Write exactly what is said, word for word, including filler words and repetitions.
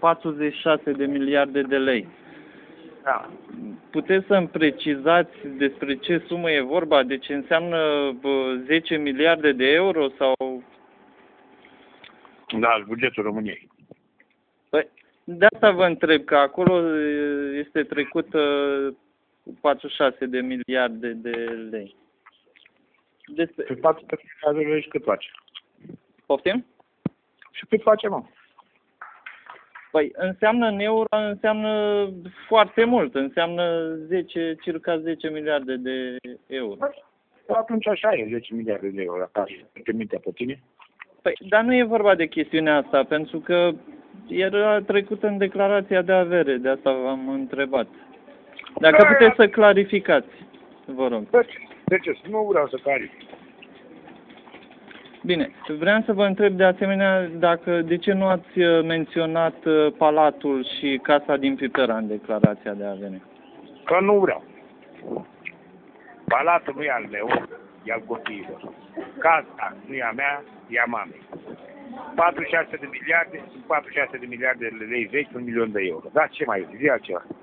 patruzeci și șase de miliarde de lei. Da. Puteți să-mi precizați despre ce sumă e vorba? Deci înseamnă bă, zece miliarde de euro sau... Da, bugetul României. Păi, de asta vă întreb, că acolo este trecut uh, patruzeci și șase de miliarde de lei. Despre... Și patruzeci și șase de lei și cât face? Poftim? Și cât face, mă? Păi înseamnă în euro, înseamnă foarte mult, înseamnă zece, circa zece miliarde de euro. Păi, atunci așa e, zece miliarde de euro, dacă te mintea pe tine. Păi, dar nu e vorba de chestiunea asta, pentru că era trecut în declarația de avere, de asta v-am întrebat. Dacă puteți să clarificați, vă rog. De ce? Nu vreau să clarific. Bine, vreau să vă întreb de asemenea dacă de ce nu ați menționat Palatul și Casa din Pipera în declarația de avere? Că nu vreau. Palatul nu e al meu, e al copiilor. Casa nu e a mea, e a mamei. patruzeci și șase de miliarde, sunt patruzeci și șase de miliarde de lei vechi, un milion de euro. Da, ce mai e? Zi altceva.